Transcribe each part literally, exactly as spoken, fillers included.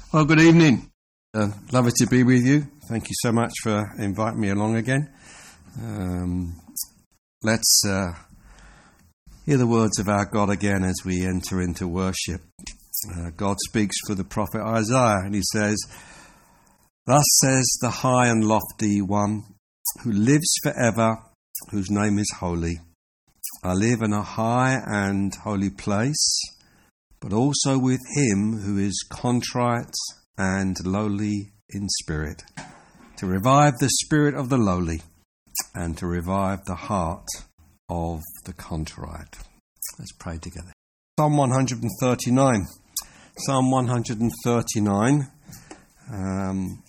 Well, good evening. Uh, lovely to be with you. Thank you so much for inviting me along again. Um, let's uh, hear the words of our God again as we enter into worship. Uh, God speaks through the prophet Isaiah, and he says, "Thus says the high and lofty one, who lives forever, whose name is holy. I live in a high and holy place, but also with him who is contrite and lowly in spirit, to revive the spirit of the lowly and to revive the heart of the contrite." Let's pray together. Psalm one thirty-nine. Psalm one thirty-nine. Um,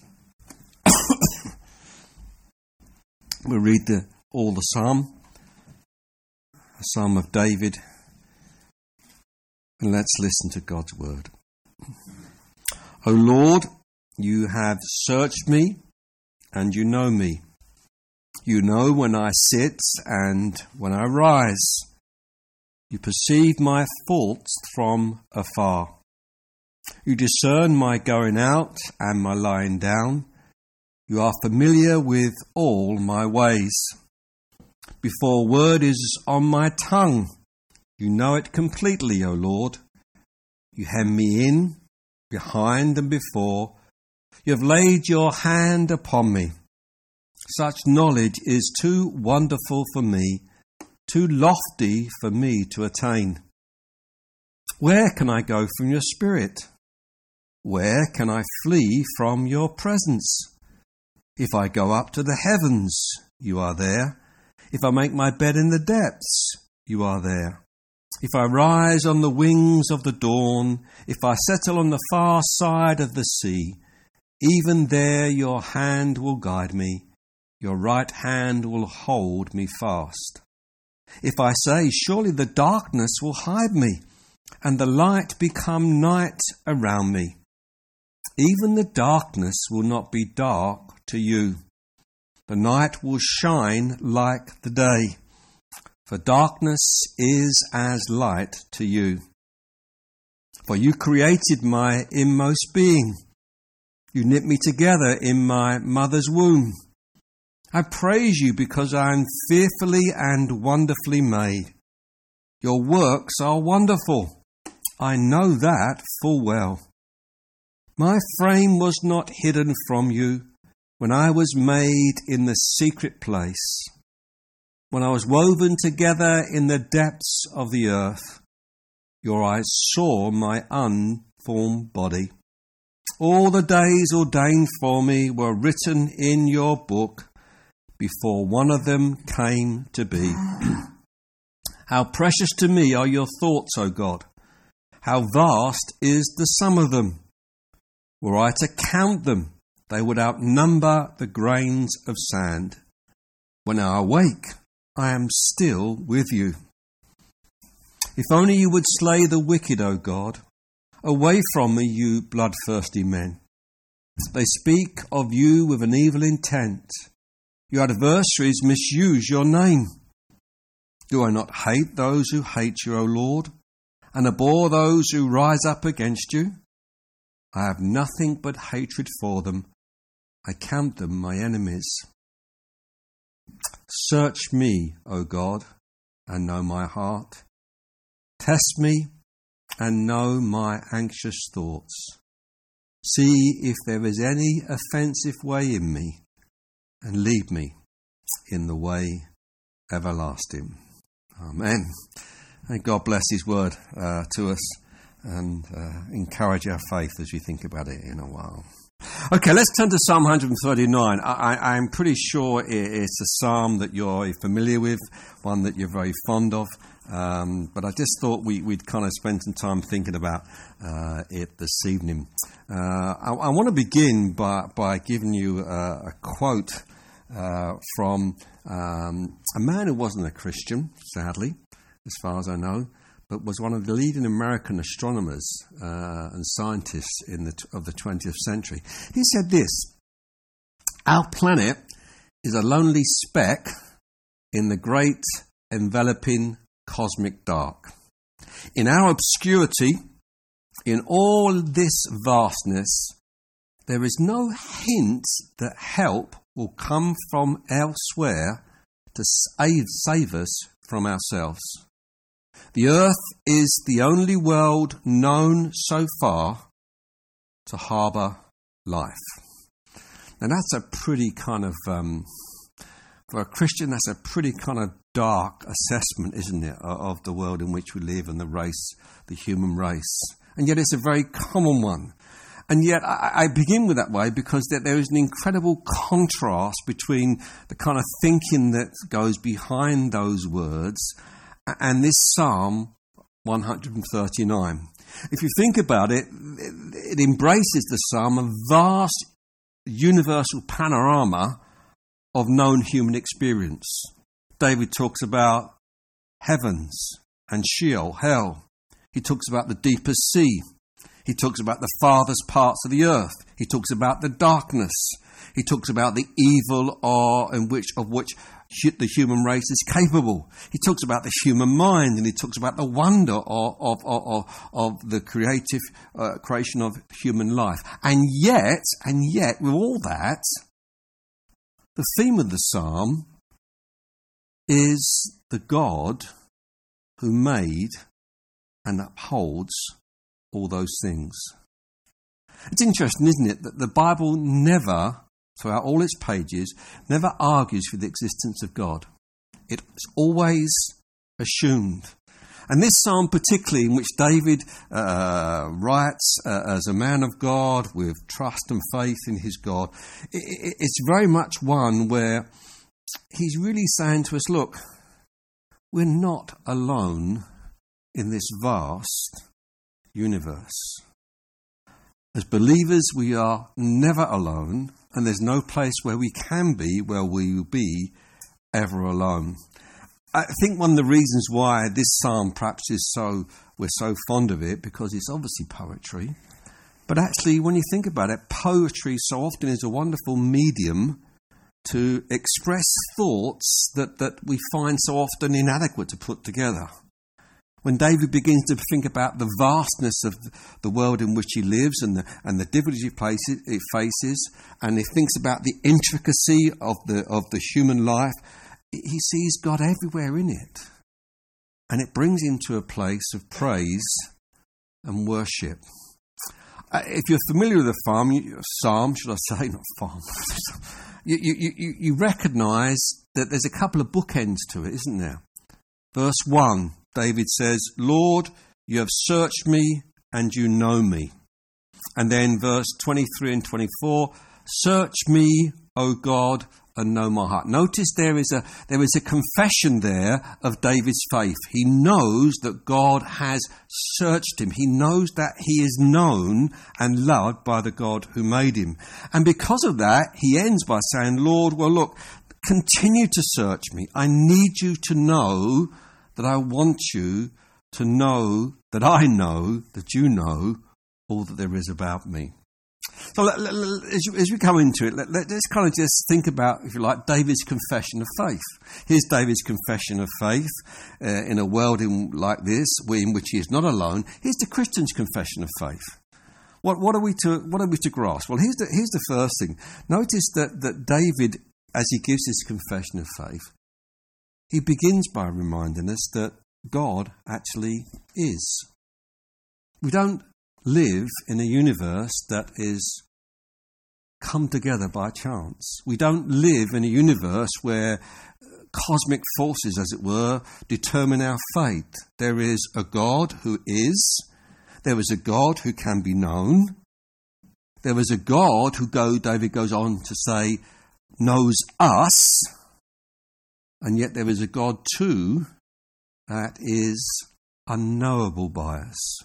we'll read the, all the psalm, a psalm of David. And let's listen to God's word. O Lord, you have searched me, and you know me. You know when I sit and when I rise. You perceive my faults from afar. You discern my going out and my lying down. You are familiar with all my ways. Before a word is on my tongue, you know it completely, O Lord. You hem me in, behind and before. You have laid your hand upon me. Such knowledge is too wonderful for me, too lofty for me to attain. Where can I go from your spirit? Where can I flee from your presence? If I go up to the heavens, you are there. If I make my bed in the depths, you are there. If I rise on the wings of the dawn, if I settle on the far side of the sea, even there your hand will guide me, your right hand will hold me fast. If I say, surely the darkness will hide me, and the light become night around me, even the darkness will not be dark to you. The night will shine like the day. For darkness is as light to you. For you created my inmost being. You knit me together in my mother's womb. I praise you because I am fearfully and wonderfully made. Your works are wonderful. I know that full well. My frame was not hidden from you when I was made in the secret place. When I was woven together in the depths of the earth, your eyes saw my unformed body. All the days ordained for me were written in your book before one of them came to be. How precious to me are your thoughts, O God! How vast is the sum of them! Were I to count them, they would outnumber the grains of sand. When I awake, I am still with you. If only you would slay the wicked, O God. Away from me, you bloodthirsty men. They speak of you with an evil intent. Your adversaries misuse your name. Do I not hate those who hate you, O Lord, and abhor those who rise up against you? I have nothing but hatred for them. I count them my enemies. Search me, O God, and know my heart. Test me and know my anxious thoughts. See if there is any offensive way in me, and lead me in the way everlasting. Amen. And God bless his word uh, to us and uh, encourage our faith as we think about it in a while. Okay, let's turn to Psalm one thirty-nine. I, I, I'm pretty sure it, it's a psalm that you're familiar with, one that you're very fond of, um, but I just thought we, we'd kind of spend some time thinking about uh, it this evening. Uh, I, I want to begin by, by giving you a, a quote uh, from um, a man who wasn't a Christian, sadly, as far as I know, but was one of the leading American astronomers uh, and scientists in the, of the twentieth century. He said this: "Our planet is a lonely speck in the great enveloping cosmic dark. In our obscurity, in all this vastness, there is no hint that help will come from elsewhere to save, save us from ourselves. The earth is the only world known so far to harbour life. And that's a pretty kind of, um, for a Christian, that's a pretty kind of dark assessment, isn't it, of the world in which we live and the race, the human race. And yet it's a very common one. And yet I, I begin with that way because that there is an incredible contrast between the kind of thinking that goes behind those words and this Psalm one thirty-nine. If you think about it, it embraces the Psalm a vast universal panorama of known human experience. David talks about heavens and Sheol, hell. He talks about the deepest sea. He talks about the farthest parts of the earth. He talks about the darkness. He talks about the evil or in which of which the human race is capable. He talks about the human mind, and he talks about the wonder of of of, of the creative uh, creation of human life. And yet, and yet, with all that, the theme of the psalm is the God who made and upholds all those things. It's interesting, isn't it, that the Bible never, throughout all its pages, never argues for the existence of God. It's always assumed. And this psalm particularly, in which David uh, writes uh, as a man of God with trust and faith in his God, it, it's very much one where he's really saying to us, look, we're not alone in this vast universe. As believers, we are never alone, and there's no place where we can be, where we will be ever alone. I think one of the reasons why this psalm perhaps is so, we're so fond of it, because it's obviously poetry. But actually, when you think about it, poetry so often is a wonderful medium to express thoughts that, that we find so often inadequate to put together. When David begins to think about the vastness of the world in which he lives and the, and the difficulties he faces, and he thinks about the intricacy of the of the human life, he sees God everywhere in it. And it brings him to a place of praise and worship. Uh, if you're familiar with the farm, you, psalm, should I say, not farm, you, you, you, you recognise that there's a couple of bookends to it, isn't there? Verse one, David says, Lord, you have searched me and you know me. And then verse twenty-three and twenty-four, search me, O God, and know my heart. Notice there is a there is a confession there of David's faith. He knows that God has searched him. He knows that he is known and loved by the God who made him. And because of that, he ends by saying, Lord, well, look, continue to search me. I need you to know that I want you to know that I know that you know all that there is about me. So let, let, let, as, you, as we come into it, let, let's kind of just think about, if you like, David's confession of faith. Here's David's confession of faith uh, in a world in, like this, in which he is not alone. Here's the Christian's confession of faith. What, what are we to what are we to grasp? Well, here's the, here's the first thing. Notice that, that David, as he gives his confession of faith, he begins by reminding us that God actually is. We don't live in a universe that is come together by chance. We don't live in a universe where cosmic forces, as it were, determine our fate. There is a God who is. There is a God who can be known. There is a God who, go, David goes on to say, knows us. And yet there is a God too that is unknowable by us.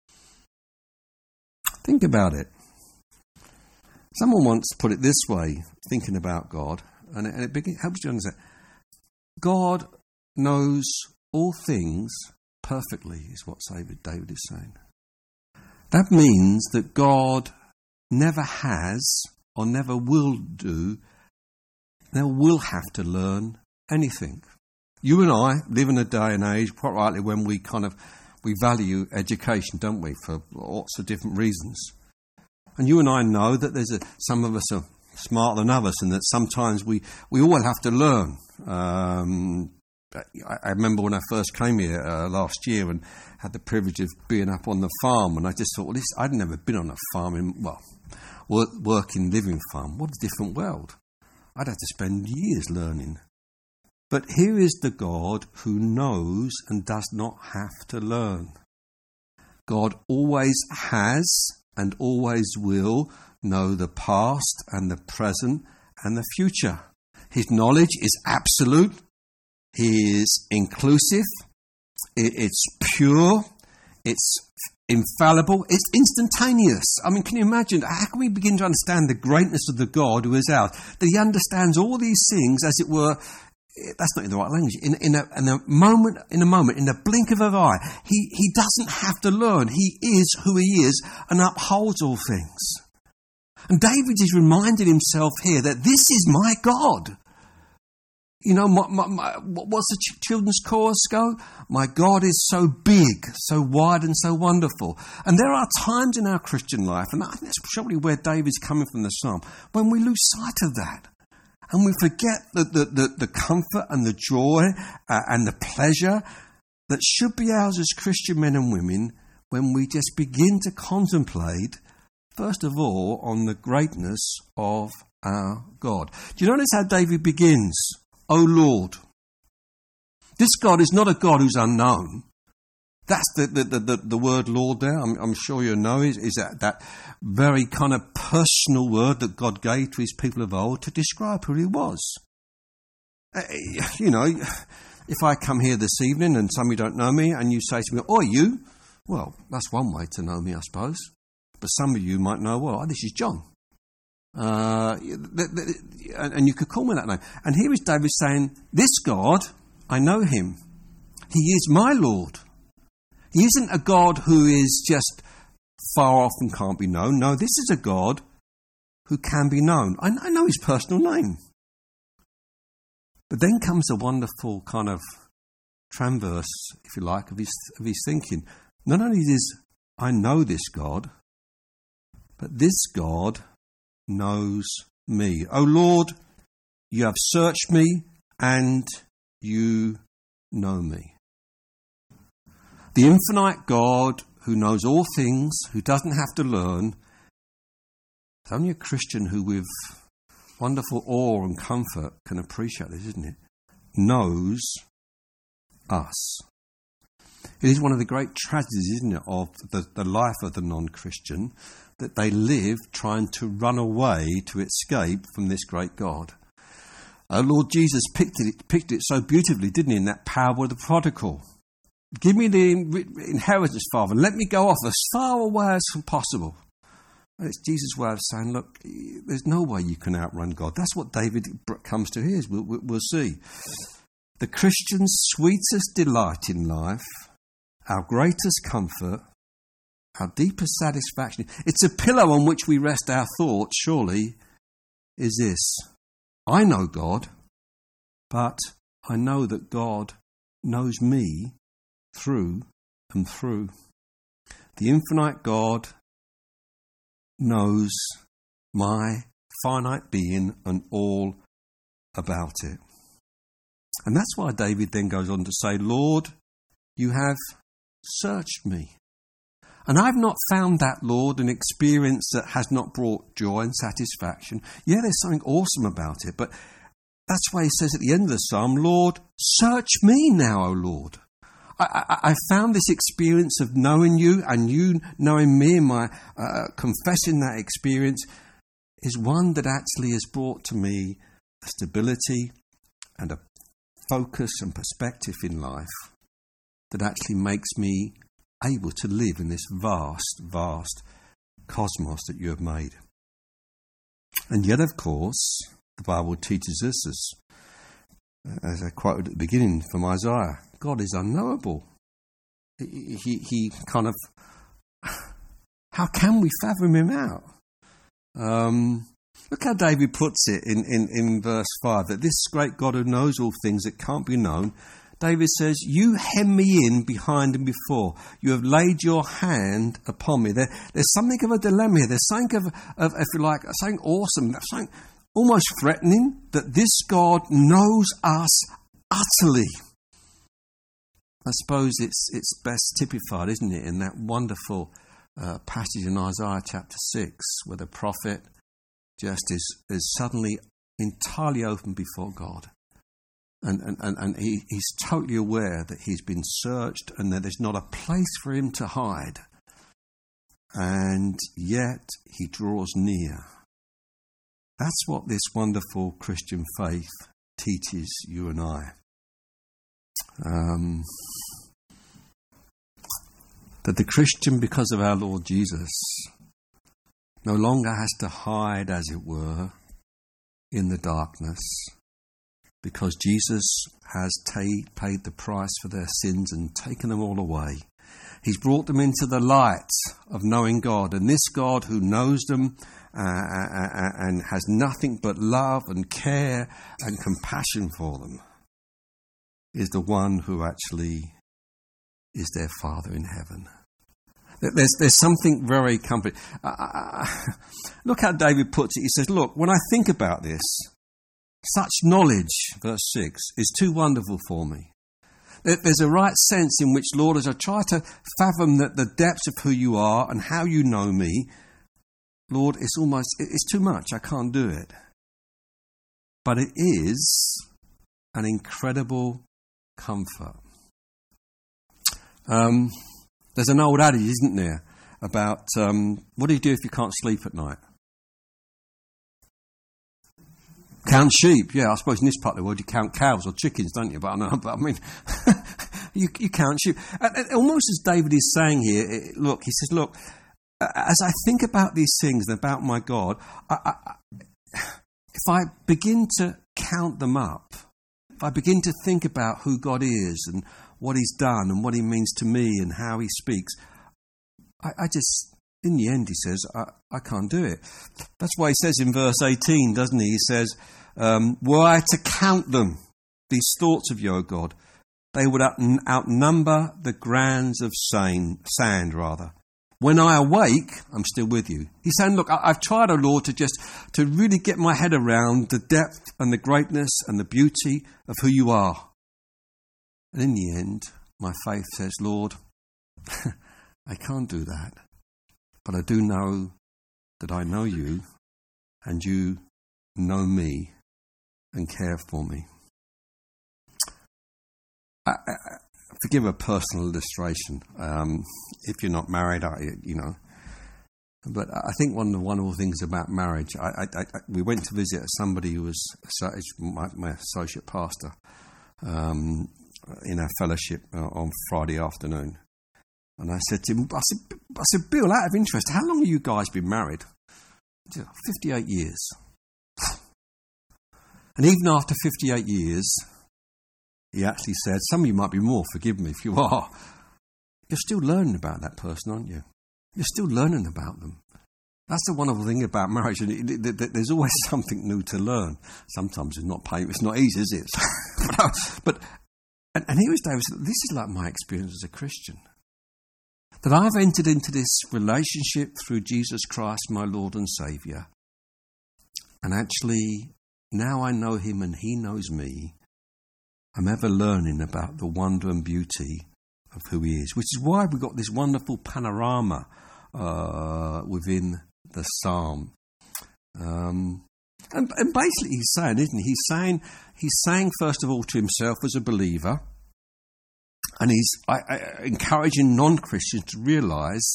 Think about it. Someone once put it this way, thinking about God, and it, and it begin, helps you understand. God knows all things perfectly, is what David is saying. That means that God never has or never will do, never will have to learn anything. You and I live in a day and age, quite rightly, when we kind of we value education, don't we, for lots of different reasons. And you and I know that there's a, some of us are smarter than others, and that sometimes we, we all have to learn. Um, I, I remember when I first came here uh, last year and had the privilege of being up on the farm, and I just thought, well, this, I'd never been on a farm, in, well, work, working, living farm. What a different world. I'd have to spend years learning. But here is the God who knows and does not have to learn. God always has and always will know the past and the present and the future. His knowledge is absolute. He is inclusive. It's pure. It's infallible. It's instantaneous. I mean, can you imagine? How can we begin to understand the greatness of the God who is ours? That he understands all these things, as it were. That's not in the right language. In, in, a, in a moment, in a moment, in the blink of an eye, he, he doesn't have to learn. He is who he is and upholds all things. And David is reminding himself here that this is my God. You know, my, my, my, what's the ch- children's chorus go? My God is so big, so wide and so wonderful. And there are times in our Christian life, and I think that's probably where David's coming from the psalm, when we lose sight of that. And we forget the, the, the, the comfort and the joy uh, and the pleasure that should be ours as Christian men and women when we just begin to contemplate, first of all, on the greatness of our God. Do you notice how David begins? O Lord. This God is not a God who's unknown. That's the, the, the, the, the word Lord there. I'm, I'm sure you know is, is that, that very kind of personal word that God gave to his people of old to describe who he was. Uh, you know, if I come here this evening and some of you don't know me and you say to me, oh, you? Well, that's one way to know me, I suppose. But some of you might know, well, oh, this is John. Uh, and you could call me that name. And here is David saying, this God, I know him. He is my Lord. He isn't a God who is just far off and can't be known. No, this is a God who can be known. I, I know his personal name. But then comes a wonderful kind of transverse, if you like, of his, of his thinking. Not only is I know this God, but this God knows me. O Lord, you have searched me and you know me. The infinite God who knows all things, who doesn't have to learn. It's only a Christian who with wonderful awe and comfort can appreciate this, isn't it? Knows us. It is one of the great tragedies, isn't it, of the, the life of the non-Christian, that they live trying to run away to escape from this great God. Our Lord Jesus picked it, picked it so beautifully, didn't he, in that parable of the prodigal. Give me the inheritance, Father. Let me go off as far away as possible. And it's Jesus' way of saying, look, there's no way you can outrun God. That's what David comes to here. We'll, we'll see. The Christian's sweetest delight in life, our greatest comfort, our deepest satisfaction, it's a pillow on which we rest our thoughts, surely, is this. I know God, but I know that God knows me through and through. The infinite God knows my finite being and all about it. And that's why David then goes on to say, Lord, you have searched me. And I've not found that, Lord, an experience that has not brought joy and satisfaction. Yeah, there's something awesome about it, but that's why he says at the end of the psalm, Lord, search me now, O Lord. I, I, I found this experience of knowing you and you knowing me, and my uh, confessing that experience is one that actually has brought to me a stability and a focus and perspective in life that actually makes me able to live in this vast, vast cosmos that you have made. And yet, of course, the Bible teaches us, as, as I quoted at the beginning from Isaiah, God is unknowable. He, he, he kind of, how can we fathom him out? Um, look how David puts it in, in, in verse five, that this great God who knows all things that can't be known, David says, you hem me in behind and before. You have laid your hand upon me. There, there's something of a dilemma here. There's something of, of, if you like, something awesome, something almost threatening, that this God knows us utterly. I suppose it's it's best typified, isn't it, in that wonderful uh, passage in Isaiah chapter six, where the prophet just is, is suddenly entirely open before God. And, and, and, and he, he's totally aware that he's been searched and that there's not a place for him to hide. And yet he draws near. That's what this wonderful Christian faith teaches you and I. Um, that the Christian, because of our Lord Jesus, no longer has to hide, as it were, in the darkness, because Jesus has ta- paid the price for their sins and taken them all away. He's brought them into the light of knowing God, and this God who knows them uh, uh, and has nothing but love and care and compassion for them is the one who actually is their Father in heaven. There's, there's something very comforting. Uh, uh, look how David puts it. He says, look, when I think about this, such knowledge, verse six, is too wonderful for me. There's a right sense in which, Lord, as I try to fathom the, the depths of who you are and how you know me, Lord, it's almost, it's too much. I can't do it. But it is an incredible comfort. Um, there's an old adage, isn't there, about um, what do you do if you can't sleep at night? Count sheep. Yeah, I suppose in this part of the world you count cows or chickens, don't you? But I know, but I mean, you, you count sheep. And almost as David is saying here, it, look, he says, look, as I think about these things and about my God, I, I, if I begin to count them up, if I begin to think about who God is and what he's done and what he means to me and how he speaks, I, I just, in the end, he says, I, I can't do it. That's why he says in verse eighteen, doesn't he? He says, um, were I to count them, these thoughts of you, O God, they would out, outnumber the grains of sand, sand, rather. When I awake, I'm still with you. He's saying, look, I, I've tried, O Lord, to just, to really get my head around the depth and the greatness and the beauty of who you are. And in the end, my faith says, Lord, I can't do that. But I do know that I know you and you know me and care for me. I, I, forgive a personal illustration. Um, if you're not married, I, you know. But I think one of the wonderful things about marriage, I, I, I, we went to visit somebody who was my, my associate pastor um, in our fellowship uh, on Friday afternoon. And I said to him, I said, I said, Bill, out of interest, how long have you guys been married? fifty-eight years. And even after fifty-eight years, he actually said, some of you might be more, forgive me if you are. You're still learning about that person, aren't you? You're still learning about them. That's the wonderful thing about marriage. There's always something new to learn. Sometimes it's not painful, it's not easy, is it? but, and, and here is David, this is like my experience as a Christian. That I've entered into this relationship through Jesus Christ, my Lord and Saviour. And actually, now I know him and he knows me. I'm ever learning about the wonder and beauty of who he is. Which is why we've got this wonderful panorama uh, within the psalm. Um, and, and basically he's saying, isn't he? He's saying, he's saying first of all to himself as a believer, and he's I, I, encouraging non-Christians to realise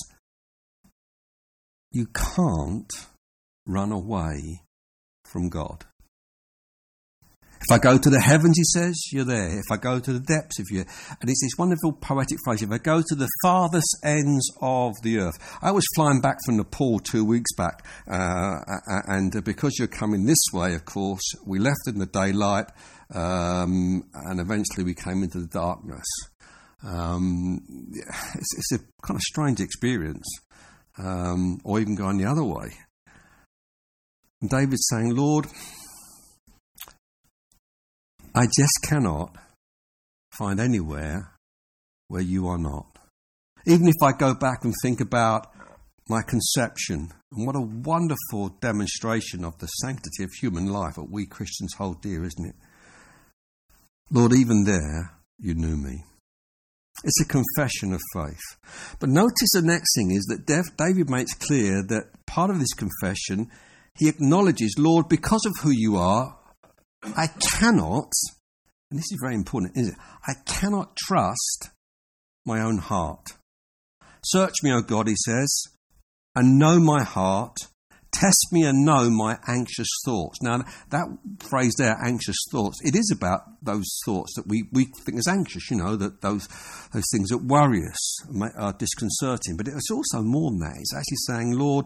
you can't run away from God. If I go to the heavens, he says, you're there. If I go to the depths of you, and it's this wonderful poetic phrase, if I go to the farthest ends of the earth. I was flying back from Nepal two weeks back, uh, and because you're coming this way, of course, we left in the daylight, um, and eventually we came into the darkness. Um, it's, it's a kind of strange experience, um, or even going the other way. And David's saying, Lord, I just cannot find anywhere where you are not. Even if I go back and think about my conception, and what a wonderful demonstration of the sanctity of human life that we Christians hold dear, isn't it? Lord, even there, you knew me. It's a confession of faith. But notice the next thing is that David makes clear that part of this confession, he acknowledges, Lord, because of who you are, I cannot, and this is very important, isn't it? I cannot trust my own heart. Search me, O God, he says, and know my heart. Test me and know my anxious thoughts. Now, that phrase there, anxious thoughts, it is about those thoughts that we, we think is anxious, you know, that those those things that worry us, are disconcerting. But it's also more than that. It's actually saying, Lord,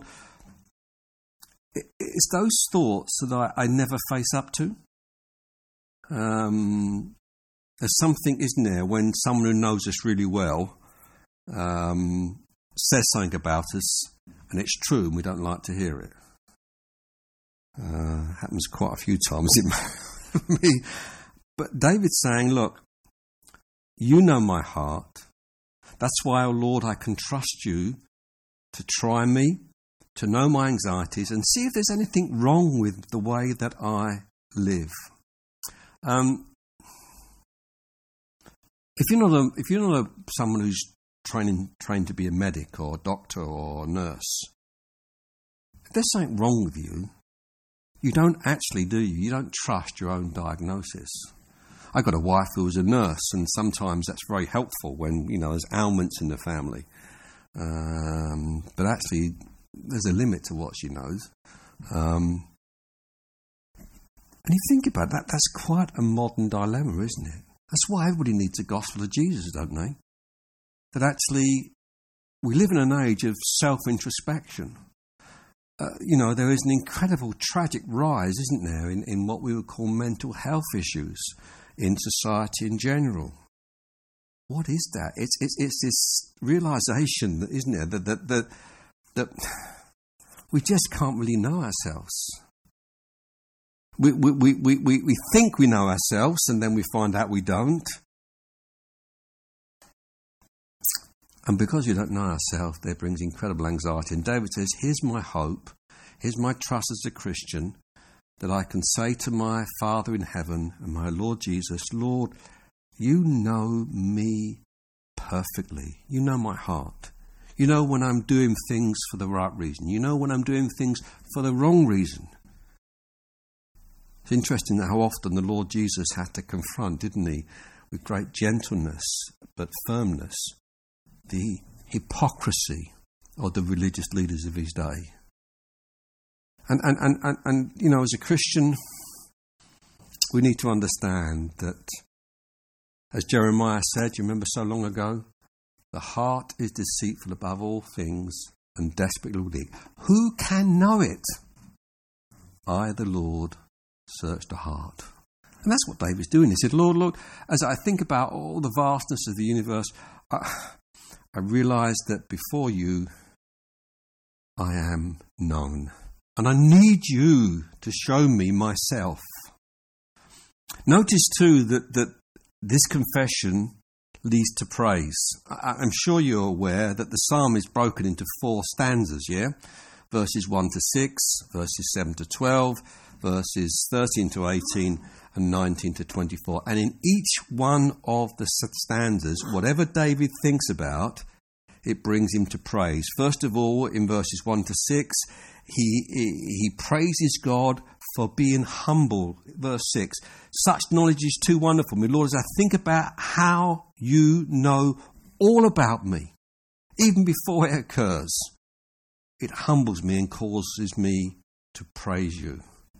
it's those thoughts that I, I never face up to. Um, there's something, isn't there, when someone who knows us really well um, says something about us, and it's true, and we don't like to hear it. Uh, happens quite a few times in me. But David's saying, look, you know my heart. That's why, O Lord, I can trust you to try me, to know my anxieties, and see if there's anything wrong with the way that I live. Um, if you're not a, if you're not a, someone who's training trained to be a medic or a doctor or a nurse, if there's something wrong with you, you don't actually, do you? You don't trust your own diagnosis. I got a wife who was a nurse, and sometimes that's very helpful when, you know, there's ailments in the family. Um, but actually, there's a limit to what she knows. Um, and you think about that, that's quite a modern dilemma, isn't it? That's why everybody needs the gospel of Jesus, don't they? That actually, we live in an age of self-introspection. Uh, you know, there is an incredible tragic rise, isn't there, in, in what we would call mental health issues in society in general. What is that? It's it's, it's this realisation, isn't there, that, that that that we just can't really know ourselves. We we, we, we, we we think we know ourselves, and then we find out we don't. And because we don't know ourselves, that brings incredible anxiety. And David says, here's my hope, here's my trust as a Christian, that I can say to my Father in heaven and my Lord Jesus, Lord, you know me perfectly. You know my heart. You know when I'm doing things for the right reason. You know when I'm doing things for the wrong reason. It's interesting how often the Lord Jesus had to confront, didn't he, with great gentleness but firmness, the hypocrisy of the religious leaders of his day. And, and, and, and, and, you know, as a Christian, we need to understand that, as Jeremiah said, you remember so long ago, the heart is deceitful above all things and desperately wicked. Who can know it? I, the Lord, search the heart. And that's what David's doing. He said, Lord, Lord, as I think about all the vastness of the universe, I, I realise that before you, I am known. And I need you to show me myself. Notice too that, that this confession leads to praise. I, I'm sure you're aware that the psalm is broken into four stanzas, yeah? Verses one to six, verses seven to twelve, verses thirteen to eighteen, and nineteen to twenty-four. And in each one of the stanzas, whatever David thinks about, it brings him to praise. First of all, in verses one to six, he, he, he praises God for being humble. Verse six, such knowledge is too wonderful for me, Lord, as I think about how you know all about me, even before it occurs. It humbles me and causes me to praise you.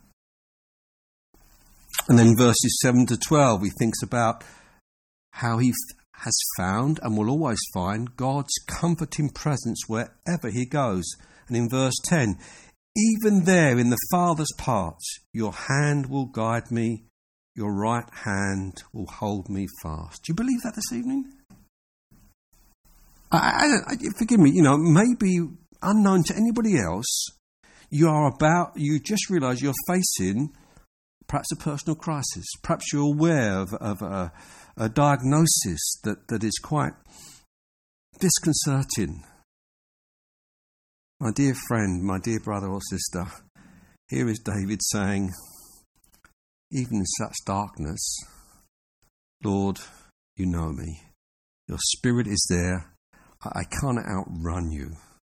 And then verses seven to twelve, he thinks about how he has found and will always find God's comforting presence wherever he goes. And in verse ten, even there in the farthest parts, your hand will guide me, your right hand will hold me fast. Do you believe that this evening? I, I, I, forgive me, you know, maybe unknown to anybody else, you are about, you just realise you're facing perhaps a personal crisis. Perhaps you're aware of, of, a, a diagnosis that, that is quite disconcerting. My dear friend, my dear brother or sister, here is David saying, even in such darkness, Lord, you know me. Your spirit is there. I, I can't outrun you.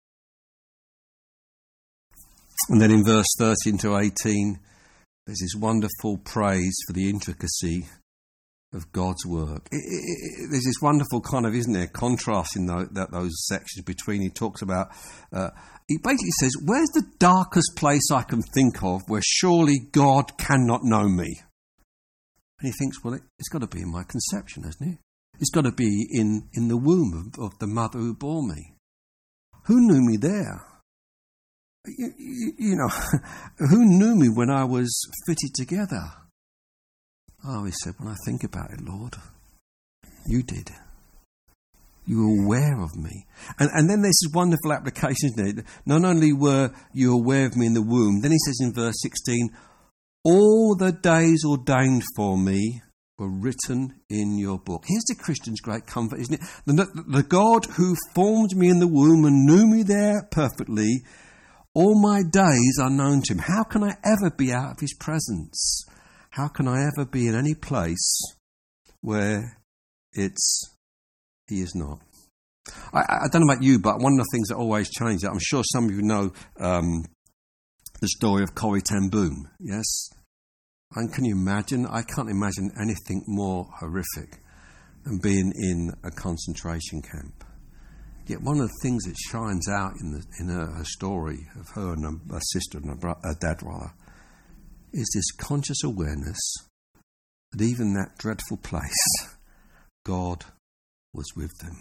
And then in verse thirteen to eighteen, there's this wonderful praise for the intricacy of God's work. It, it, it, there's this wonderful kind of, isn't there, contrast in those, that, those sections between. He talks about, uh, he basically says, where's the darkest place I can think of where surely God cannot know me? And he thinks, well, it, it's got to be in my conception, hasn't it? It's got to be in, in the womb of, of the mother who bore me. Who knew me there? You, you, you know, who knew me when I was fitted together? Oh, he said, when I think about it, Lord, you did. You were aware of me. And, and then there's this wonderful application, isn't it? Not only were you aware of me in the womb, then he says in verse sixteen, all the days ordained for me were written in your book. Here's the Christian's great comfort, isn't it? The, the God who formed me in the womb and knew me there perfectly, all my days are known to him. How can I ever be out of his presence? How can I ever be in any place where it's he is not? I, I don't know about you, but one of the things that always changes, I'm sure some of you know um, the story of Corrie ten Boom, yes? And can you imagine? I can't imagine anything more horrific than being in a concentration camp. Yet one of the things that shines out in the in her, her story of her and her, her sister and her, bro- her dad, rather, is this conscious awareness that even that dreadful place, God was with them.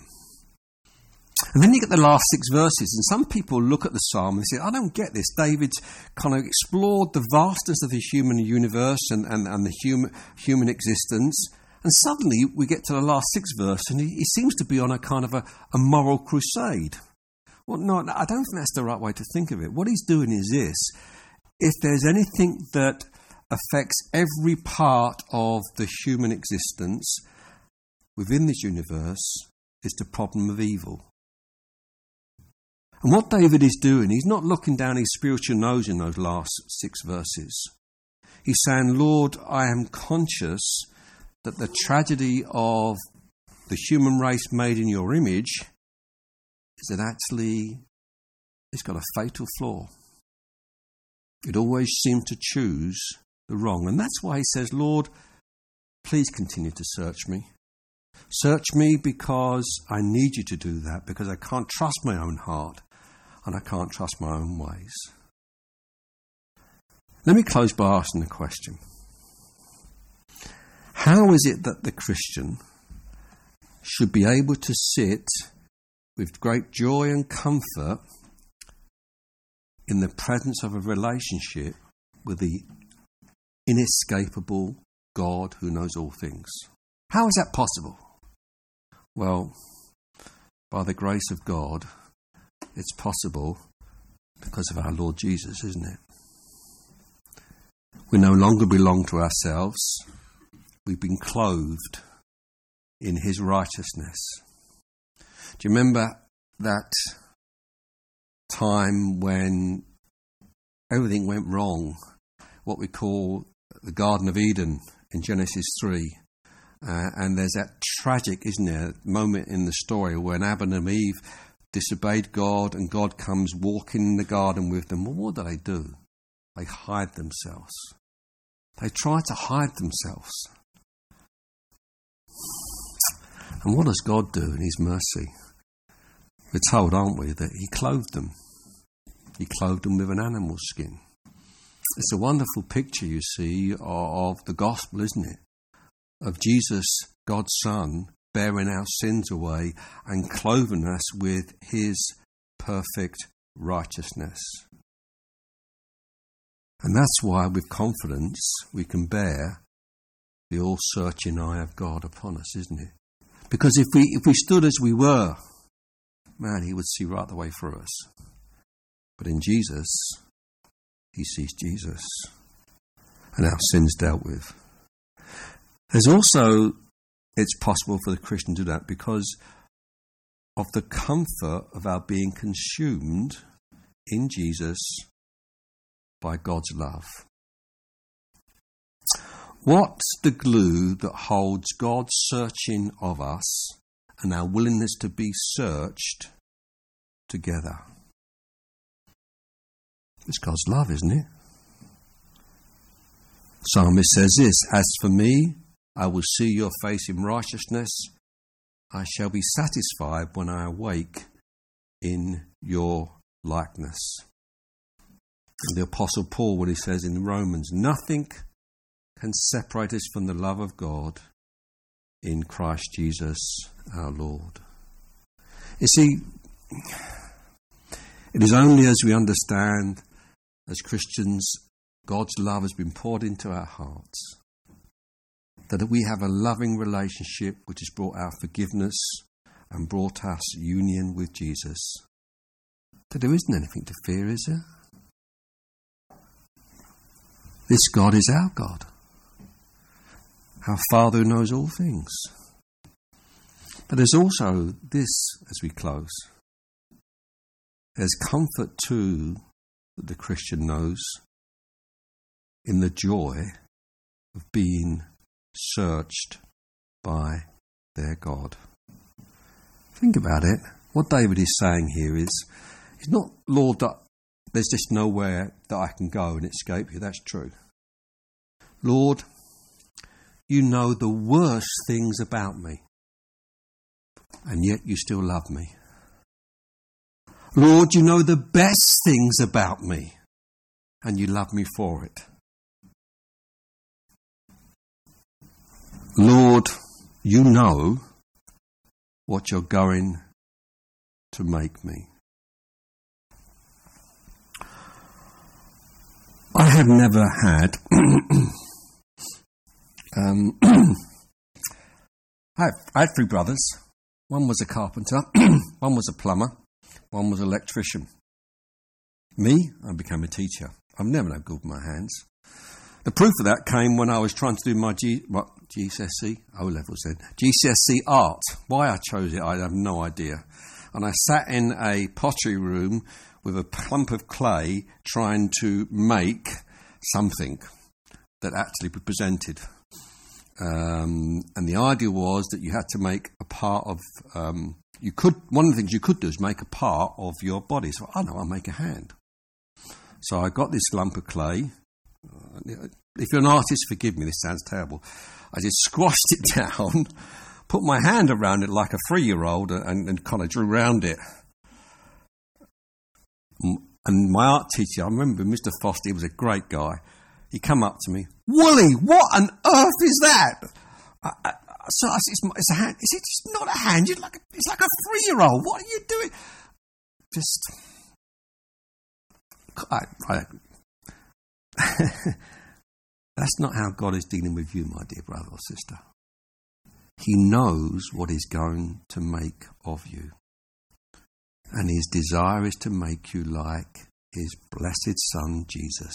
And then you get the last six verses, and some people look at the psalm and say, I don't get this. David's kind of explored the vastness of the human universe and, and, and the human, human existence. And suddenly we get to the last six verses, and he, he seems to be on a kind of a, a moral crusade. Well, no, I don't think that's the right way to think of it. What he's doing is this. If there's anything that affects every part of the human existence within this universe, it's the problem of evil. And what David is doing, he's not looking down his spiritual nose in those last six verses. He's saying, Lord, I am conscious that the tragedy of the human race made in your image is that actually it's got a fatal flaw. It always seems to choose the wrong. And that's why he says, Lord, please continue to search me. Search me because I need you to do that, because I can't trust my own heart and I can't trust my own ways. Let me close by asking the question. How is it that the Christian should be able to sit with great joy and comfort in the presence of a relationship with the inescapable God who knows all things? How is that possible? Well, by the grace of God, it's possible because of our Lord Jesus, isn't it? We no longer belong to ourselves. We've been clothed in his righteousness. Do you remember that time when everything went wrong? What we call the Garden of Eden in Genesis three. Uh, and there's that tragic, isn't there, moment in the story when Adam and Eve disobeyed God and God comes walking in the garden with them. Well, what do they do? They hide themselves. They try to hide themselves. And what does God do in his mercy? We're told, aren't we, that he clothed them. He clothed them with an animal skin. It's a wonderful picture, you see, of, of the gospel, isn't it? Of Jesus, God's Son, bearing our sins away and clothing us with his perfect righteousness. And that's why with confidence we can bear the all-searching eye of God upon us, isn't it? Because if we if we stood as we were, man, he would see right the way through us. But in Jesus, he sees Jesus and our sins dealt with. There's also it's possible for the Christian to do that because of the comfort of our being consumed in Jesus by God's love. What's the glue that holds God's searching of us and our willingness to be searched together? It's God's love, isn't it? Psalmist says this, "As for me, I will see your face in righteousness. I shall be satisfied when I awake in your likeness." And the Apostle Paul, when he says in Romans, "Nothing can separate us from the love of God in Christ Jesus our Lord." You see, it is only as we understand as Christians God's love has been poured into our hearts, that we have a loving relationship which has brought our forgiveness and brought us union with Jesus, that there isn't anything to fear, is there? This God is our God, our Father who knows all things. But there's also this, as we close, there's comfort too that the Christian knows in the joy of being searched by their God. Think about it. What David is saying here is, it's not, Lord, that there's just nowhere that I can go and escape you. That's true. Lord, you know the worst things about me, and yet you still love me. Lord, you know the best things about me, and you love me for it. Lord, you know what you're going to make me. I have never had um, I, have, I had three brothers. One was a carpenter, one was a plumber, one was an electrician. Me, I became a teacher. I've never had good with my hands. The proof of that came when I was trying to do my G, what, G C S E, O levels then, G C S E art. Why I chose it, I have no idea. And I sat in a pottery room with a clump of clay trying to make something that actually be presented. Um, and the idea was that you had to make a part of, um, you could, one of the things you could do is make a part of your body. So I know I'll make a hand. So I got this lump of clay. If you're an artist, forgive me, this sounds terrible. I just squashed it down, put my hand around it like a three-year-old and, and kind of drew around it. And my art teacher, I remember Mister Foster, he was a great guy. He came up to me, "Wooly, what on earth is that?" I, I, so I said, it's, it's a hand. He said, "It's not a hand. You're like a, it's like a three-year-old. What are you doing?" Just, I, I, that's not how God is dealing with you, my dear brother or sister. He knows what he's going to make of you. And his desire is to make you like his blessed Son, Jesus.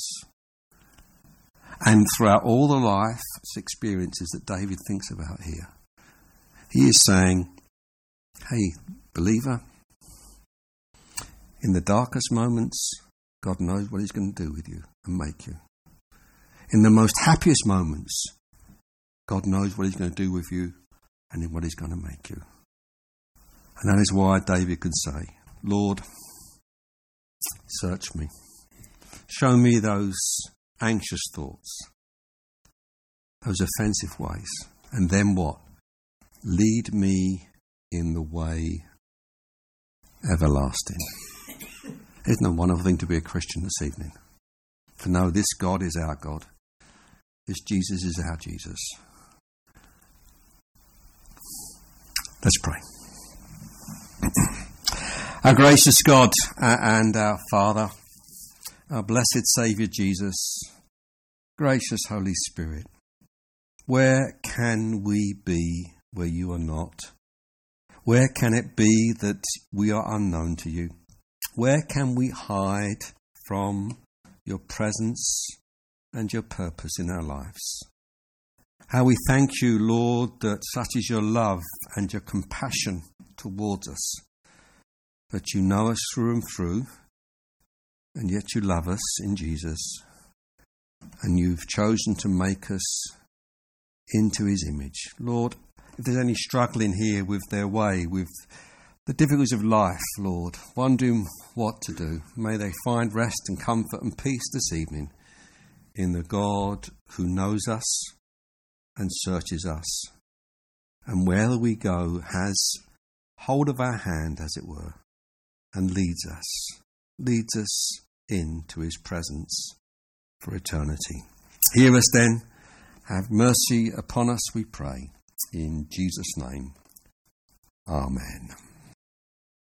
And throughout all the life's experiences that David thinks about here, he is saying, hey, believer, in the darkest moments, God knows what he's going to do with you and make you. In the most happiest moments, God knows what he's going to do with you and in what he's going to make you. And that is why David can say, Lord, search me. Show me those anxious thoughts, those offensive ways. And then what? Lead me in the way everlasting. There's no wonderful thing to be a Christian this evening. To know this God is our God. This Jesus is our Jesus. Let's pray. Our gracious God and our Father, our blessed Saviour Jesus, gracious Holy Spirit, where can we be where you are not? Where can it be that we are unknown to you? Where can we hide from your presence and your purpose in our lives? How we thank you, Lord, that such is your love and your compassion towards us, that you know us through and through, and yet you love us in Jesus, and you've chosen to make us into his image. Lord, if there's any struggling here with their way, with the difficulties of life, Lord, wondering what to do, may they find rest and comfort and peace this evening in the God who knows us and searches us, and where we go has hold of our hand, as it were, and leads us, leads us into his presence for eternity. Hear us then. Have mercy upon us, we pray. In Jesus' name. Amen.